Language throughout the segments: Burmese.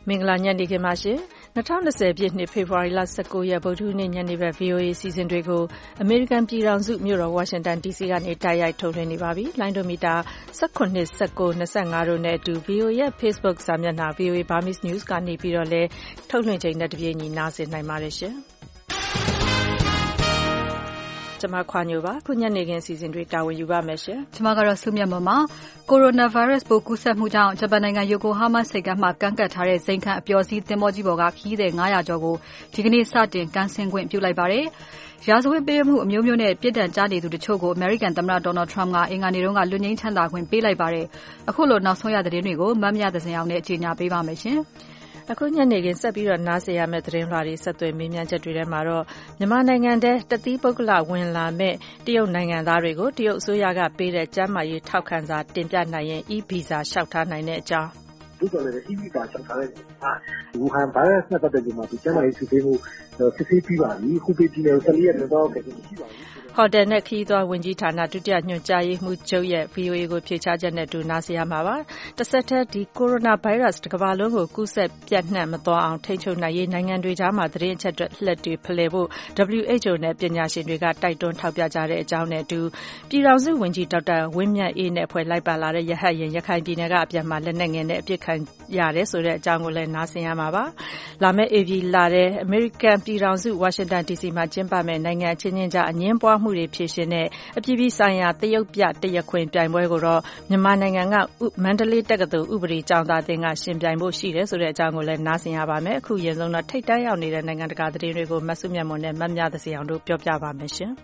မင်္ဂလာညနေခင်းပါရှင်2020ပြည့်နှစ်ဖေဖော်ဝါရီလ19ရက်ဗုဒ္ဓဟူးနေ့ညနေဘက် VOA အစီအစဉ်တွေကိုအမေရိကန်ပြည်ထောင်စုမြို့တော်ဝါရှင်တန် DC ကနေတိုက်ရိုက်ထုတ်လွှင့်နေပါပြီလိုင်းဒိုမီတာ18 19 25တို့နဲ့အတူ VOA ရဲ့ Facebook စာမျက်နှာ VOA Burmese News ကနေပြီးတော့လည်းထုတ်လွှင့်ချိန်နဲ့တပြေးညီနားဆင်နိုင်ပါတယ်ရှင်ကျွန်မခွာညိုပါခုညနေခင်းအစီအစဉ်တွေတာဝန်ယူပါမယ်ရှင်ကျွန်မကတော့စုမြတ်မမကိုရိုနာဗိုင်းရပ်စ်ပိုးကူးစက်မှုကြောင့်ဂျပန်နိုင်ငံယိုကိုဟားမားဆိပ်ကမ်းမှာကန့်ကတ်ထားတဲ့ဇိမ်ခံအပျော်စီးသင်္ဘောကြီးပေါ်ကခရီးသည်900ကျော်ကိုဒီကနေ့စတင်ကမ်းဆင်းခွင့်ပြုလိုက်ပါတယ်ရာဇဝတ်ပေးမှုအမျိုးမျိုးနဲ့ပြစ်ဒဏ်ကြားနေသူတချို့ကို American သမ္မတ Donald Trump ကအင်္ဂါနေ့တုန်းကလွတ်ငြိမ်းချမ်းသာခွင့်ပေးလိုက်ပါတယ်အခုလိုနောက်ဆုံးရသတင်းတွေကိုမမြသစင်အောင်နဲ့ကြေညာပေးပါမယ်ရှင်အခုညနေခင်းဆက်ပြီးတော့နားဆင်ရမယ့်သတင်းလွှာတွေဆက်သွယ်မေးမြန်းချက်တွေထဲမှာတော့မြန်မာနိုင်ငံထဲတတိပုဂ္ဂလဝင်လာမဲ့တရုတ်နိုင်ငံသားတွေကိုတရုတ်အစိုးရကပေးတဲ့ကျန်းမာရေးထောက်ခံစာတင်ပြနိုင်ရင် e-visa လျှောက်ထားနိုင်တဲ့အကြောင်းဒီကလည်း e-visa လျှောက်ထားတဲ့ဝူဟန်ဗိုင်းရပ်စ်နဲ့ပတ်သက်ပြီးမှဒီကျန်းမာရေးစစ်ဆေးမှုစစ်ဆေးပြီးပါပြီခုပေးပြီးနေ14ရက်တော့ကြည့်ပါပြီဟိုတယ်နဲ့ခရီးသွားဝန်ကြီးဌာနဒုတိယညွှန်ကြားရေးမှူးချုပ်ရဲ့ VOA ကိုဖြေချချက်နဲ့တူနားဆင်ရမှာပါ။တစ်ဆက်တည်းဒီကိုရိုနာဗိုင်းရပ်စ်တစ်ကမ္ဘာလုံးကိုကူးစက်ပြန့်နှံ့မသွားအောင်ထိန်းချုပ်နိုင်ရေးနိုင်ငံတွေကြားမှာသတင်းအချက်လက်တွေဖလှယ်ဖို့ WHO နဲ့ပညာရှင်တွေကတိုက်တွန်းထောက်ပြကြတဲ့အကြောင်းနဲ့အတူပြည်ထောင်စုဝန်ကြီးဒေါက်တာဝင်းမြတ်အေးနဲ့ဖွဲ့လိုက်ပါလာတဲ့ရဟတ်ယာဉ်ရခိုင်ပြည်နယ်ကအပြန်မှာလက်နက်ငယ်နဲ့အပစ်ခံရတယ်ဆိုတဲ့အကြောင်းကိုလည်းနားဆင်ရမှာပါ။လာမယ့် AP လာတဲ့အမေရိကန်ပြည်ထောင်စုဝါရှင်တန် DC မှာကျင်းပမယ့်နိုင်ငံချင်းချင်းကြားအငြင်းပွားမှုတွေဖြေရှင်းတဲ့အပြည်ပြည်ဆိုင်ရာတရုတ်ပြတရက်ခွင်ပြိုင်ပွဲကိုတော့မြန်မာနိုင်ငံကမန္တလေးတက္ကသိုလ်ဥပဒေကျောင်းသားတင်ကရှင်ပြိုင်ဖို့ရှိတယ်ဆိုတဲ့အကြောင်းကိုလည်းနားဆင်ရပါမယ်အခုရင်ဆုံးတော့ထိတ်တန့်ရောက်နေတဲ့နိုင်ငံတကာသတင်းတွေကိုမဆုမြတ်မွန်နဲ့မမြသစီအောင်တို့ပြောပြပါမယ်ရှင်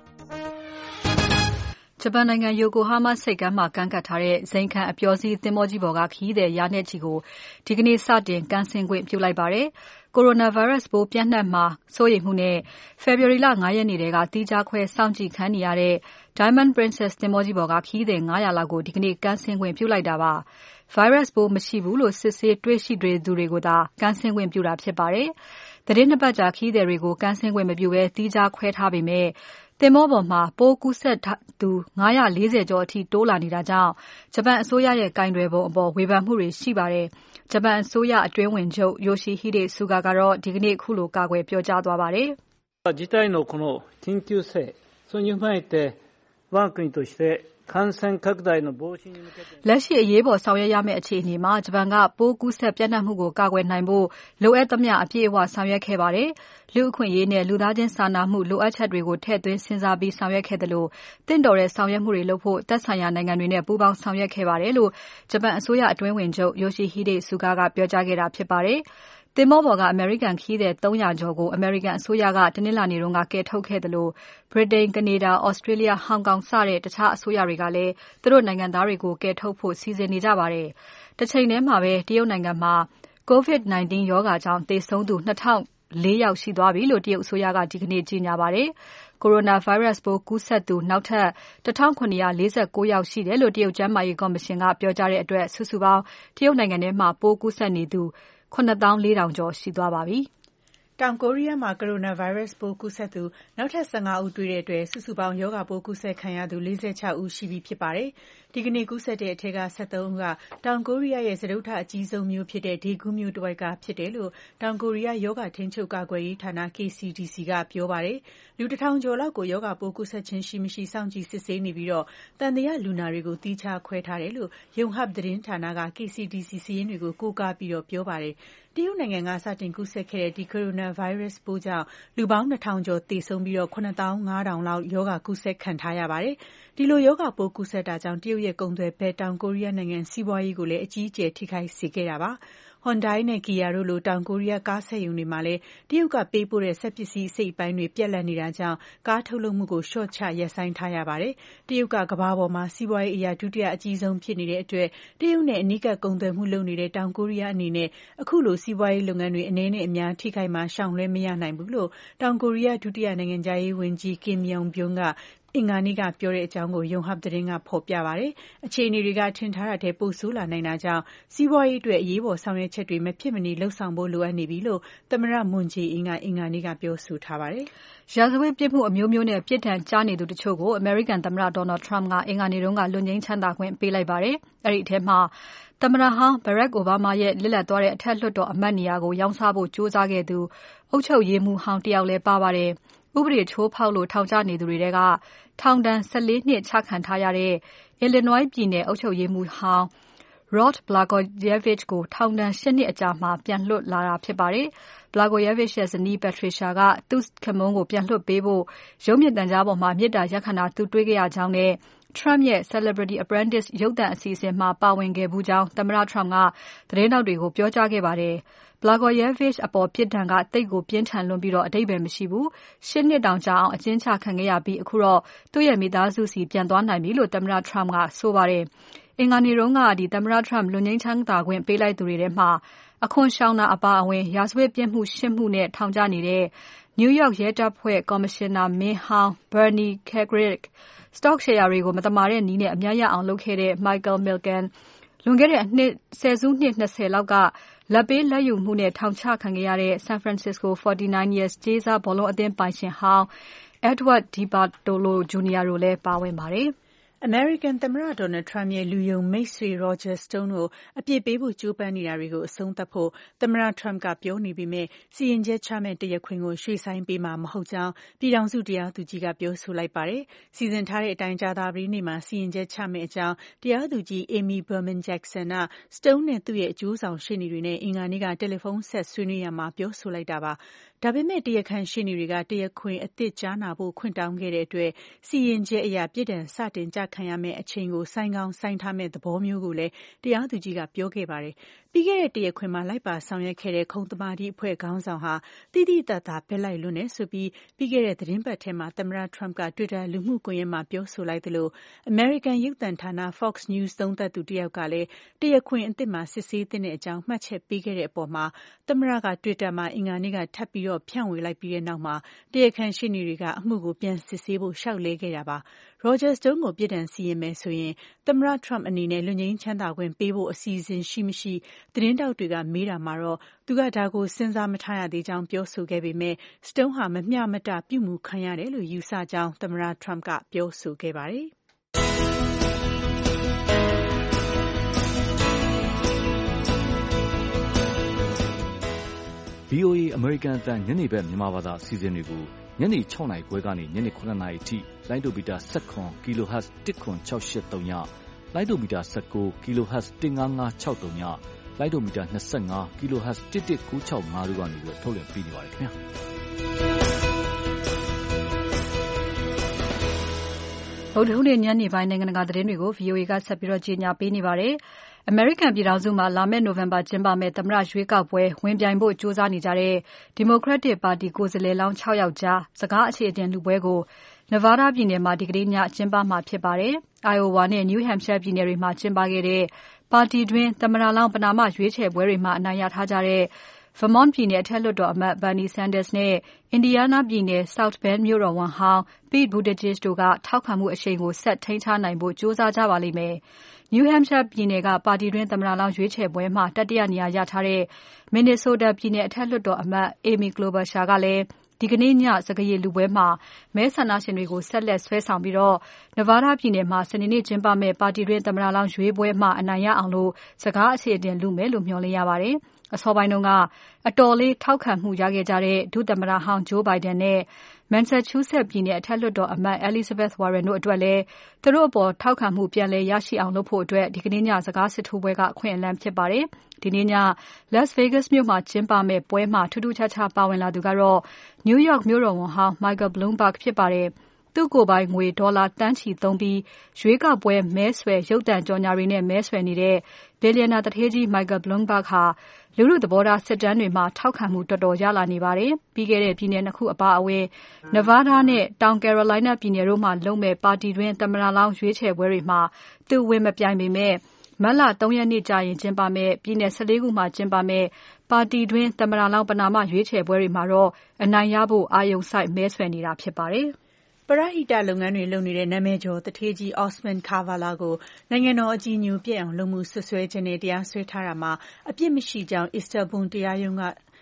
ဂျပန်နိုင်ငံယိုကိုဟားမားဆိပ်ကမ်းမှာကန့်ကတ်ထားတဲ့ဇိမ်ခံအပျော်စီးသင်္ဘောကြီးပေါ်ကခရီးသည်ရာနဲ့ချီကိုဒီကနေ့စတင်ကမ်းဆင်းခွင့်ပြုလိုက်ပါတယ်။ကိုရိုနာဗိုင်းရပ်စ်ပိုးပြန့်နှံ့မှာစိုးရိမ်မှုနဲ့ February လ9ရက်နေ့တည်းကတီးခြားခွဲစောင့်ကြည့်ခံနေရတဲ့ Diamond Princess သင်္ဘောကြီးပေါ်ကခရီးသည်900လောက်ကိုဒီကနေ့ကမ်းဆင်းခွင့်ပြုလိုက်တာပါ။ Virus ပိုးမရှိဘူးလို့စစ်ဆေးတွေ့ရှိသူတွေကိုသာကမ်းဆင်းခွင့်ပြုတာဖြစ်ပါတယ်။သတင်းနှစ်ပတ်ကြာခရီးသည်တွေကိုကမ်းဆင်းခွင့်မပြုဘဲတီးခြားခွဲထားပေမဲ့သင်္ဘောပေါ်မှာပိုးကူးစက်သူ940ကျော်အထိတိုးလာနေတာကြောင့်ဂျပန်အစိုးရရဲ့ကင်တွယ်ပုံအပေါ်ဝေဖန်မှုတွေရှိပါတယ်။ဂျပန်အစိုးရအတွင်းဝန်ချုပ် Yoshihide Suga ကတော့ဒီကနေ့ခုလိုကာကွယ်ပြောကြားသွားပါတယ်။事態のこの緊急性それに踏まえて我が国として感染拡大の防止に向けてလက်ရှိအရေးပေါ်ဆောင်ရွက်ရမယ့်အခြေအနေမှာဂျပန်ကပိုးကူးစက်ပြန့်နှံ့မှုကိုကာကွယ်နိုင်ဖို့လိုအပ်သမျှအပြည့်အဝဆောင်ရွက်ခဲ့ပါတယ်။လူ့အခွင့်အရေးနဲ့လူသားချင်းစာနာမှုလိုအပ်ချက်တွေကိုထည့်သွင်းစဉ်းစားပြီးဆောင်ရွက်ခဲ့တယ်လို့တင့်တော်တဲ့ဆောင်ရွက်မှုတွေလုပ်ဖို့သက်ဆိုင်ရာနိုင်ငံတွေနဲ့ပူးပေါင်းဆောင်ရွက်ခဲ့ပါတယ်လို့ဂျပန်အစိုးရအတွင်းဝန်ချုပ် Yoshihide Suga ကပြောကြားခဲ့တာဖြစ်ပါတယ်။သင်္ဘောပေါ်ကအမေရိကန်ခရီးသည်300ကျော်ကိုအမေရိကန်အစိုးရကတနင်္လာနေ့တုန်းကကယ်ထုတ်ခဲ့တယ်လို့ဗြိတိန်၊ကနေဒါ၊ဩစတြေးလျ၊ဟောင်ကောင်စတဲ့တခြားအစိုးရတွေကလည်းသူတို့နိုင်ငံသားတွေကိုကယ်ထုတ်ဖို့စီစဉ်နေကြပါတယ်။တစ်ချိန်တည်းမှာပဲတရုတ်နိုင်ငံမှာ COVID-19 ရောဂါကြောင့်သေဆုံးသူ2004ယောက်ရှိသွားပြီလို့တရုတ်အစိုးရကဒီကနေ့ကြေညာပါတယ်။ကိုရိုနာဗိုင်းရပ်စ်ပိုးကူးစက်သူနောက်ထပ်1749ယောက်ရှိတယ်လို့တရုတ်ကျန်းမာရေးကော်မရှင်ကပြောကြားတဲ့အတွက်စုစုပေါင်းတရုတ်နိုင်ငံထဲမှာပိုးကူးစက်နေသူ9400ကျော်ရှိသွားပါပြီ။တောင်ကိုရီးယားမှာကိုရိုနာဗိုင်းရပ်စ်ပိုးကူးစက်သူနောက်ထပ်15ဦးတွေ့တဲ့အတွက်စုစုပေါင်းရောဂါပိုးကူးစက်ခံရသူ46ဦးရှိပြီဖြစ်ပါတယ်။ဒီကနေ့ကူးစက်တဲ့အထက်က73ဦးကတောင်ကိုရီးယားရဲ့စတုတ္ထအကြီးဆုံးမြို့ဖြစ်တဲ့ဒေဂူးမြို့တစ်ဝိုက်ကဖြစ်တယ်လို့တောင်ကိုရီးယားရောဂါထိန်းချုပ်ကာကွယ်ရေးဌာန KCDC ကပြောပါတယ်။လူ1000ကျော်လောက်ကိုရောဂါပိုးကူးစက်ခြင်းရှိမရှိစောင့်ကြည့်စစ်ဆေးနေပြီးတော့တန်တရားလူနာတွေကိုတီးခြားခွဲထားတယ်လို့ယုံဟပ်သတင်းဌာနက KCDC စီးရင်တွေကိုကိုးကားပြီးတော့ပြောပါတယ်။တရုတ်နိုင်ငံကစတင်ကူးစက်ခဲ့တဲ့ဒီကိုရိုနာဗိုင်းရပ်စ်ပိုးကြောင့်လူပေါင်း2000ကျော်သေဆုံးပြီးတော့9500လောက်ရောဂါကူးစက်ခံထားရပါတယ်။ဒီလိုရောဂါပိုးကူးစက်တာကြောင့်တရုတ်ရဲ့ကုန်သွယ်ဘက်တောင်ကိုရီးယားနိုင်ငံစီးပွားရေးကိုလည်းအကြီးအကျယ်ထိခိုက်စေခဲ့တာပါ။ Hyundai နဲ့ Kia တို့လိုတောင်ကိုရီးယားကားစက်ရုံတွေမှာလည်းတရုတ်ကပေးပို့တဲ့စက်ပစ္စည်းအစိတ်အပိုင်းတွေပြတ်လတ်နေတာကြောင့်ကားထုတ်လုပ်မှုကိုလျှော့ချရပ်ဆိုင်းထားရပါတယ်။တရုတ်ကကမ္ဘာပေါ်မှာစီးပွားရေးအရာဒုတိယအကြီးဆုံးဖြစ်နေတဲ့အတွက်တရုတ်နဲ့အနီးကပ်ကုန်သွယ်မှုလုပ်နေတဲ့တောင်ကိုရီးယားအနေနဲ့အခုလိုစီးပွားရေးလုပ်ငန်းတွေအနည်းနဲ့အများထိခိုက်မှာရှောင်လွှဲမရနိုင်ဘူးလို့တောင်ကိုရီးယားဒုတိယနိုင်ငံခြားရေးဝန်ကြီး Kim Yong-byung ကအင်္ဂါနေ့ကပြောတဲ့အကြောင်းကိုယုံဟပ်သတင်းကဖော်ပြပါတယ်။အခြေအနေတွေကထင်ထားတာထက်ပိုဆိုးလာနိုင်တာကြောင့်စီးပွားရေးအတွက်အရေးပေါ်ဆောင်ရွက်ချက်တွေမဖြစ်မနေလှုပ်ဆောင်ဖို့လိုအပ်နေပြီလို့သမ္မတမွန်ဂျေအင်းကအင်္ဂါနေ့ကပြောဆိုထားပါတယ်။ရာဇဝတ်ပြစ်မှုအမျိုးမျိုးနဲ့ပြစ်ဒဏ်ကြားနေသူတချို့ကို American သမ္မတ Donald Trump ကအင်္ဂါနေ့တုန်းကလွတ်ငြိမ်းချမ်းသာခွင့်ပေးလိုက်ပါတယ်။အဲဒီအထဲမှာသမ္မတဟောင်း Barack Obama ရဲ့လစ်လပ်သွားတဲ့အထက်လွှတ်တော်အမတ်နေရာကိုရောင်းစားဖို့ကြိုးစားခဲ့သူအုပ်ချုပ်ရေးမှူးဟောင်းတယောက်လည်းပါပါတယ်။ဥပဒေချိုးဖောက်လို့ထောင်ကျနေသူတွေထဲကထောင်ဒဏ်14 နှစ်ချခံထားရတဲ့ Illinois ပြည်နယ်အုပ်ချုပ်ရေးမှူးဟောင်း Rod Blagojevich ကိုထောင်ဒဏ်8 နှစ်အကြာမှာပြန်လွှတ်လာတာဖြစ်ပါတယ်။ Blagojevich ရဲ့ဇနီး Patricia ကသူ့ခင်ပွန်းကိုပြန်လွှတ်ပေးဖို့ရုပ်မြင်သံကြားပေါ်မှာမေတ္တာရပ်ခံတာသူတွေ့ခဲ့ရကြောင်းနဲ့ Trump ရဲ့ Celebrity Apprentice ရုပ်သံအစီအစဉ်မှာပါဝင်ခဲ့ဘူးကြောင်းသမ္မတ Trump ကသတင်းထောက်တွေကိုပြောကြားခဲ့ပါတယ်။ Blagojevich အပေါ်ပြစ်ဒဏ်ကသိပ်ကိုပြင်းထန်လွန်းပြီးအဓိပ္ပါယ်မရှိဘူး။ 8 နှစ်တောင်ကြာအောင်အကျဉ်းချခံခဲ့ရပြီးအခုတော့သူ့ရဲ့မိသားစုဆီပြန်သွားနိုင်ပြီလို့သမ္မတ Trump ကဆိုပါတယ်။ အင်္ဂါနေ့တုန်းကသမ္မတ Trump လွတ်ငြိမ်းချမ်းသာခွင့်ပေးလိုက်သူတွေထဲမှာအခွန်ရှောင်တာအပါအဝင်ရာဇဝတ်ပြစ်မှု 8 မှုနဲ့ထောင်ကျနေတဲ့ New York ရဲတပ်ဖွဲ့ကော်မရှင်နာမင်းဟောင်း Bernie Kerik, stock ရှယ်ယာတွေကိုမသမာတဲ့နည်းနဲ့အမြတ်ရအောင်လုပ်ခဲ့တဲ့ Michael Milken, လွန်ခဲ့တဲ့ဆယ်စုနှစ် 20 လောက်ကလာဘ်ပေးလာဘ်ယူမှုနဲ့ထောင်ချခံခဲ့ရတဲ့ San Francisco 49ers ကြေးစားဘောလုံးအသင်းပိုင်ရှင်ဟောင်း Edward DeBartolo Jr. တို့လည်းပါဝင်ပါတယ်။အမေရိကန်သမ္မတ Donald Trump ရဲ့လူယုံမိတ်ဆွေ Roger Stone ကိုအပြစ်ပေးဖို့ကြိုးပမ်းနေတာတွေကိုအဆုံးသတ်ဖို့သမ္မတ Trump ကပြောနေပေမဲ့စီရင်ချက်ချမယ့်တရားခွင်ကိုရွှေ့ဆိုင်းပေးမှာမဟုတ်ကြောင်းပြည်ထောင်စုတရားသူကြီးကပြောဆိုလိုက်ပါတယ်။စီစဉ်ထားတဲ့အတိုင်းကြာသပတေးနေ့မှာစီရင်ချက်ချမယ့်အကြောင်းတရားသူကြီး Amy Berman Jackson က Stone နဲ့သူ့ရဲ့အကျိုးဆောင်ရှေ့နေတွေနဲ့အင်္ဂါနေ့ကတယ်လီဖုန်းဆက်ဆွေးနွေးရာမှာပြောဆိုလိုက်တာပါ။ဒါပေမဲ့တရားခံရှေ့နေတွေကတရားခွင်အသစ်ကြားနာဖို့ခွင့်တောင်းခဲ့တဲ့အတွက်စီရင်ချက်အရပြစ်ဒဏ်စတင်ကျခံရမယ့်အချိန်ကိုဆိုင်းကောင်းဆိုင်းထားမယ့်သဘောမျိုးကိုလည်းတရားသူကြီးကပြောခဲ့ပါတယ်။ပြီးခဲ့တဲ့တရားခွင်မှာလိုက်ပါဆောင်ရွက်ခဲ့တဲ့ခုံသမာဓိအဖွဲ့ခေါင်းဆောင်ဟာတိတိတတ်တာဘက်လိုက်လွန်းတယ်ဆိုပြီးပြီးခဲ့တဲ့သတင်းပတ်ထဲမှာသမ္မတ Trump က Twitter လူမှုကွန်ရက်မှာပြောဆိုလိုက်သလို American ရုပ်သံဌာန Fox News သုံးသပ်သူတယောက်ကလည်းတရားခွင်အသစ်မှာစစ်ဆေးသင့်တဲ့အကြောင်းမှတ်ချက်ပေးခဲ့တဲ့အပေါ်မှာသမ္မတက Twitter မှာအင်္ဂါနေ့ကထပ်ပြီးဖြန့်ဝေလိုက်ပြီးတဲ့နောက်မှာတရားခံရှေ့နေတွေကအမှုကိုပြန်စစ်ဆေးဖို့လျှောက်လဲခဲ့တာပါ။ Roger Stone ကိုပြစ်ဒဏ်စီရင်မယ်ဆိုရင်သမ္မတ Trump အနေနဲ့လွတ်ငြိမ်းချမ်းသာခွင့်ပေးဖို့အစီအစဉ်ရှိမရှိသတင်းထောက်တွေကမေးတာမှာတော့သူကဒါကိုစဉ်းစားမထားရသေးကြောင်းပြောဆိုခဲ့ပေမဲ့ Stone ဟာမမျှမတပြုမူခံရတယ်လို့ယူဆကြောင်းသမ္မတ Trump ကပြောဆိုခဲ့ပါတယ်။ VOA အမေရိကန်အသံညနေဘက်မြန်မာဘာသာအစီအစဉ်တွေကိုညနေ 6 နာရီခွဲကနေညနေ 9 နာရီအထိလိုင်းဒိုမီတာ 17 kHz 10683ညလိုင်းဒိုမီတာ 19 kHz 15563ညလိုင်းဒိုမီတာ 25 kHz 11965တို့ကနေပြီးထုတ်လွှင့်ပေးနေပါတယ်ခင်ဗျာဗုဒ္ဓဟူးနေ့ညနေပိုင်းနိုင်ငံတကာသတင်းတွေကို VOA ကဆက်ပြီးကြီးညာပေးနေပါတယ်။ အမေရိကန်ပြည်ထောင်စုမှာလာမယ့်နိုဝင်ဘာကျင်းပမယ့်သမ္မတရွေးကောက်ပွဲဝင်ပြိုင်ဖို့ကြိုးစားနေကြတဲ့ Democratic ပါတီကိုယ်စားလှယ်လောင်း 6 ယောက်ကြားစကားအခြေအတင်လူပွဲကို Nevada ပြည်နယ်မှာဒီကနေ့ညကျင်းပမှာဖြစ်ပါတယ်။ Iowa နဲ့ New Hampshire ပြည်နယ်တွေမှာကျင်းပခဲ့တဲ့ပါတီတွင်းသမ္မတလောင်းပဏာမရွေးချယ်ပွဲတွေမှာအနိုင်ရထားကြတဲ့ Vermont ပြည်နယ်အထက်လွှတ်တော်အမတ် Bernie Sanders နဲ့ Indiana ပြည်နယ် South Bend မြို့တော်ဝန်ဟောင်း Pete Buttigieg တို့ကထောက်ခံမှုအရှိန်ကိုဆက်ထိန်းထားနိုင်ဖို့ကြိုးစားကြပါလိမ့်မယ်။ New Hampshire ပြည်နယ်ကပါတီတွင်းသမ္မတလောင်းရွေးချယ်ပွဲမှာတတိယနေရာရထားတဲ့ Minnesota ပြည်နယ်အထက်လွှတ်တော်အမတ် Amy Klobuchar ကလည်းဒီကနေ့ညစကားရည်လူပွဲမှာမဲဆန္ဒရှင်တွေကိုဆက်လက်ဆွဲဆောင်ပြီး Nevada ပြည်နယ်မှာစနေနေ့ကျင်းပမယ့်ပါတီတွင်းသမ္မတလောင်းရွေးပွဲမှာအနိုင်ရအောင်စကားအခြေအတင်လုမယ်လို့မျှော်လင့်ရပါတယ်။ အစောပိုင်းတုန်းကအတော်လေးထောက်ခံမှုရခဲ့ကြတဲ့ဒုသမ္မတဟောင်း Joe Biden နဲ့ Massachusetts ပြည်နယ်အထက်လွှတ်တော်အမတ် Elizabeth Warren တို့အတွက်လည်းသူတို့အပေါ်ထောက်ခံမှုပြန်လည်ရရှိအောင်လုပ်ဖို့ဒီကနေ့ညစကားစစ်ထိုးပွဲကအခွင့်အလမ်းဖြစ်ပါတယ်။ ဒီနေ့ည Las Vegas မြို့မှာကျင်းပမယ့်ပွဲမှာထူးထူးခြားခြားပါဝင်လာသူကတော့ New York မြို့တော်ဝန်ဟောင်း Michael Bloomberg ဖြစ်ပါတယ်။ သူ့ကိုယ်ပိုင်ငွေဒေါ်လာသန်းချီသုံးပြီးရွေးကောက်ပွဲမဲဆွယ်ရုပ်သံကြော်ငြာတွေနဲ့မဲဆွယ်နေတဲ့ ဘီလျံနာသူဌေးကြီး Michael Bloomberg ဟာလူထုသဘောထားစစ်တမ်းတွေမှာထောက်ခံမှုတော်တော်ရလာနေပါတယ်။ ပြီးခဲ့တဲ့ပြည်နယ် 2 ခုအပါအဝင် Nevada နဲ့တောင် Carolina ပြည်နယ်တို့မှာလုပ်မယ့်ပါတီတွင်းသမ္မတလောင်းရွေးချယ်ပွဲတွေမှာသူဝင်မပြိုင်ပေမဲ့မတ်လ 3 ရက်နေ့ကျရင်ကျင်းပမယ့်ပြည်နယ် 14 ခုမှာကျင်းပမယ့်ပါတီတွင်းသမ္မတလောင်းပဏာမရွေးချယ်ပွဲတွေမှာတော့အနိုင်ရဖို့အာရုံစိုက်မဲဆွယ်နေတာဖြစ်ပါတယ်။ပရဟိတလုပ်ငန်းတွေလုပ်နေတဲ့နာမည်ကျော်သူဌေးကြီး Osman Kavala ကိုနိုင်ငံတော်အကြည်ညိုပျက်အောင်လုပ်မှုစွပ်စွဲချက်နဲ့တရားစွဲထားတာမှာအပြစ်မရှိကြောင်း Istanbul တရားရုံးက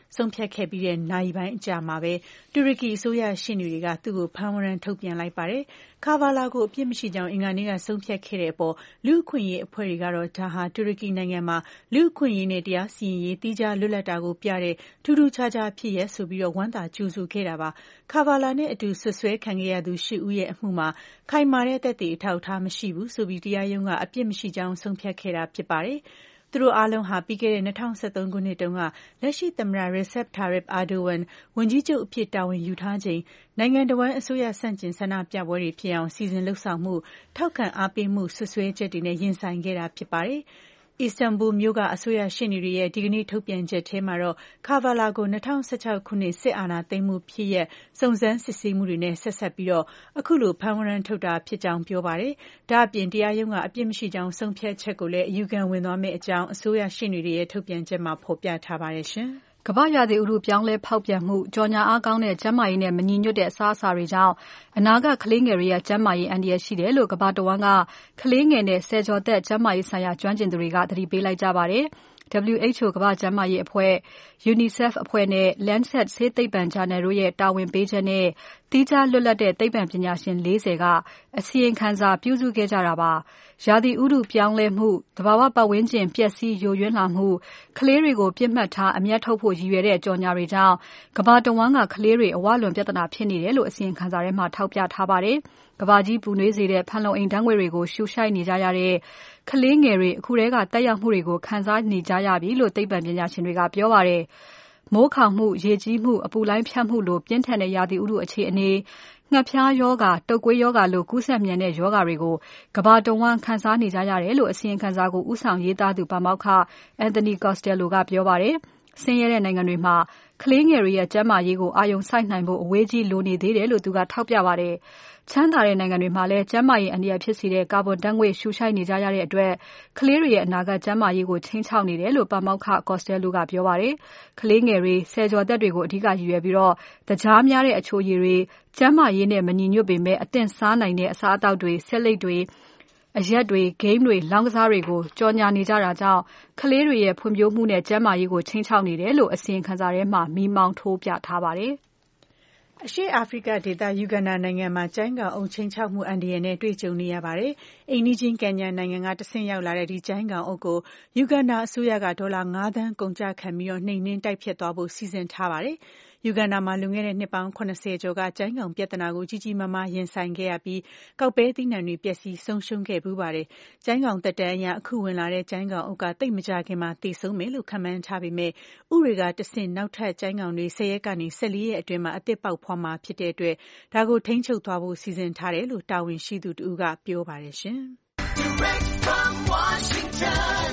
ဆုံးဖြတ်ခဲ့ပြီးတဲ့နာရီပိုင်းအကြာမှာပဲတူရကီအစိုးရရှေ့နေတွေကသူ့ကိုဖမ်းဝရမ်းထုတ်ပြန်လိုက်ပါတယ်။ Kavala ကိုအပြစ်မရှိကြောင်းအင်္ဂါနေ့ကဆုံးဖြတ်ခဲ့တဲ့အပေါ်လူ့အခွင့်အရေးအဖွဲ့တွေကတော့ဒါဟာတူရကီနိုင်ငံမှာလူ့အခွင့်အရေးနဲ့တရားစီရင်ရေးသီးခြားလွတ်လပ်တာကိုပြတဲ့ထူးထူးခြားခြားဖြစ်ရပ်ဆိုပြီးဝမ်းသာကြိုဆိုခဲ့တာပါ။ Kavala နဲ့အတူဆွဆွဲခံခဲ့ရသူ8 ဦးရဲ့အမှုမှာခိုင်မာတဲ့သက်သေအထောက်အထားမရှိဘူးဆိုပြီးတရားရုံးကအပြစ်မရှိကြောင်းဆုံးဖြတ်ခဲ့တာဖြစ်ပါတယ်။သူတို့အားလုံးဟာပြီးခဲ့တဲ့2013ခုနှစ်တုန်းကလက်ရှိသမ္မတ Recep Tayyip Erdogan ဝန်ကြီးချုပ်အဖြစ်တာဝန်ယူထားချိန်နိုင်ငံတော်ဝန်အစိုးရဆန့်ကျင်ဆန္ဒပြပွဲတွေဖြစ်အောင်စီစဉ်လှုပ်ဆောင်မှုထောက်ခံအားပေးမှုဆွဆွဲချက်တွေနဲ့ရင်ဆိုင်ခဲ့တာဖြစ်ပါတယ်။ Istanbul မြို့ကအစိုးရရှေ့နေတွေရဲ့ဒီကနေ့ထုတ်ပြန်ချက်ထဲမှာတော့ Kavala ကို2016ခုနှစ်စစ်အာဏာသိမ်းမှုဖြစ်ရပ်စုံစမ်းစစ်ဆေးမှုတွေနဲ့ဆက်စပ်ပြီးအခုလိုဖမ်းဝရမ်းထုတ်တာဖြစ်ကြောင်းပြောပါတယ်။ဒါ့အပြင်တရားရုံးကအပြစ်မရှိကြောင်းဆုံးဖြတ်ချက်ကိုလည်းအယူခံဝင်သွားမယ့်အကြောင်းအစိုးရရှေ့နေတွေရဲ့ထုတ်ပြန်ချက်မှာဖော်ပြထားပါတယ်ရှင်။ကမ္ဘာ့ရာသီဥတုပြောင်းလဲဖောက်ပြန်မှု၊ကြော်ညာအားကောင်းတဲ့ကျန်းမာရေးနဲ့မညီညွတ်တဲ့အစားအစာတွေကြောင့်အနာဂတ်ကလေးငယ်တွေရဲ့ကျန်းမာရေးအန္တရာယ်ရှိတယ်လို့ကမ္ဘာတဝန်းကကလေးငယ်နဲ့ဆယ်ကျော်သက်ကျန်းမာရေးဆိုင်ရာကျွမ်းကျင်သူတွေကသတိပေးလိုက်ကြပါတယ်။ WHO ကမ္ဘာ့ကျန်းမာရေးအဖွဲ့၊ UNICEF အဖွဲ့နဲ့ Lancet ဆေးသိပ္ပံဂျာနယ်တို့ရဲ့တာဝန်ပေးချက်နဲ့သီးခြားလွတ်လပ်တဲ့သိပ္ပံပညာရှင်40ကအစီရင်ခံစာပြုစုခဲ့ကြတာပါ။ ရာသီဥတုပြောင်းလဲမှု၊သဘာဝပတ်ဝန်းကျင်ပျက်စီးယိုယွင်းလာမှု၊ကလေးတွေကိုပစ်မှတ်ထားအမြတ်ထုတ်ဖို့ရည်ရွယ်တဲ့ကြော်ငြာတွေကြောင့်ကမ္ဘာတဝန်းကကလေးတွေအဝလွန်ပြဿနာဖြစ်နေတယ်လို့အစီရင်ခံစာထဲမှာထောက်ပြထားပါတယ်။ကမ္ဘာကြီးပူနွေးစေတဲ့ဖန်လုံအိမ်ဓာတ်ငွေ့တွေကိုရှူရှိုက်နေကြရတဲ့ကလေးငယ်တွေအခုထဲကသက်ရောက်မှုတွေကိုခံစားနေကြရပြီလို့သိပ္ပံပညာရှင်တွေကပြောပါတယ်။မိုးခေါင်မှု၊ရေကြီးမှု၊အပူလှိုင်းဖြတ်မှုလိုပြင်းထန်တဲ့ရာသီဥတုအခြေအနေ၊ငှက်ဖျားရောဂါ၊တုပ်ကွေးရောဂါလိုကူးစက်မြန်တဲ့ရောဂါတွေကိုကမ္ဘာတဝန်းခံစားနေကြရတယ်လို့အစီရင်ခံစာကိုဦးဆောင်ရေးသားသူပါမောက္ခ Anthony Costello ကပြောပါတယ်။ဆင်းရဲတဲ့နိုင်ငံတွေမှာကလေးငယ်တွေရဲ့ကျန်းမာရေးကိုအာရုံစိုက်နိုင်ဖို့အဝေးကြီးလိုနေသေးတယ်လို့သူကထောက်ပြပါတယ်။ချမ်းသာတဲ့နိုင်ငံတွေမှာလည်းကျန်းမာရေးအန္တရာယ်ဖြစ်စေတဲ့ကာဗွန်ဓာတ်ငွေ့ရှူရှိုက်နေကြရတဲ့အတွက်ကလေးတွေရဲ့အနာဂတ်ကျန်းမာရေးကိုခြိမ်းခြောက်နေတယ်လို့ပါမောက္ခ Costello ကပြောပါတယ်။ကလေးငယ်တွေဆယ်ကျော်သက်တွေကိုအဓိကရည်ရွယ်ပြီးသကြားများတဲ့အချိုရည်တွေကျန်းမာရေးနဲ့မညီညွတ်ပေမဲ့အသင့်စားနိုင်တဲ့အစားအသောက်တွေဆေးလိပ်တွေအရက်တွေ၊ဂိမ်းတွေ၊လောင်းကစားတွေကိုကြော်ညာနေကြတာကြောင့်ကလေးတွေရဲ့ဖွံ့ဖြိုးမှုနဲ့ကျန်းမာရေးကိုခြိမ်းခြောက်နေတယ်လို့အစီရင်ခံစာထဲမှာမီးမောင်းထိုးပြထားပါတယ်။အရှေ့အာဖရိကဒေသယူဂန်ဒါနိုင်ငံမှာကျိုင်းကောင်အုပ်ခြိမ်းခြောက်မှုအန္တရာယ်နဲ့တွေ့ကြုံနေရပါတယ်။အိမ်နီးချင်းကင်ညာနိုင်ငံကတဆင့်ရောက်လာတဲ့ဒီကျိုင်းကောင်အုပ်ကိုယူဂန်ဒါအစိုးရကဒေါ်လာ5 သန်းကုန်ကျခံပြီးနှိမ်နင်းတိုက်ဖျက်သွားဖို့စီစဉ်ထားပါတယ်။ယူဂန်ဒါမှာလွန်ခဲ့တဲ့နှစ်ပေါင်း70ကျော်ကကျိုင်းကောင်ပြဿနာကိုကြီးကြီးမားမားရင်ဆိုင်ခဲ့ရပြီးကောက်ပဲသီးနှံတွေပျက်စီးဆုံးရှုံးခဲ့ဖူးပါတယ်။ကျိုင်းကောင်သက်တမ်းအရအခုဝင်လာတဲ့ကျိုင်းကောင်အုပ်ကသိပ်မကြာခင်မှာသေဆုံးမယ်လို့ခန့်မှန်းထားပေမဲ့ဥတွေကတဆင့်နောက်ထပ်ကျိုင်းကောင်တွေ10ရက်ကနေ14ရက်အတွင်းမှာအသစ်ပေါက်ဖွားမှာဖြစ်တဲ့အတွက်ဒါကိုထိန်းချုပ်သွားဖို့စီစဉ်ထားတယ်လို့တာဝန်ရှိသူတဦးကပြောပါတယ်ရှင်။ Direct from Washington,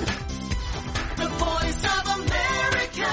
the voice of America,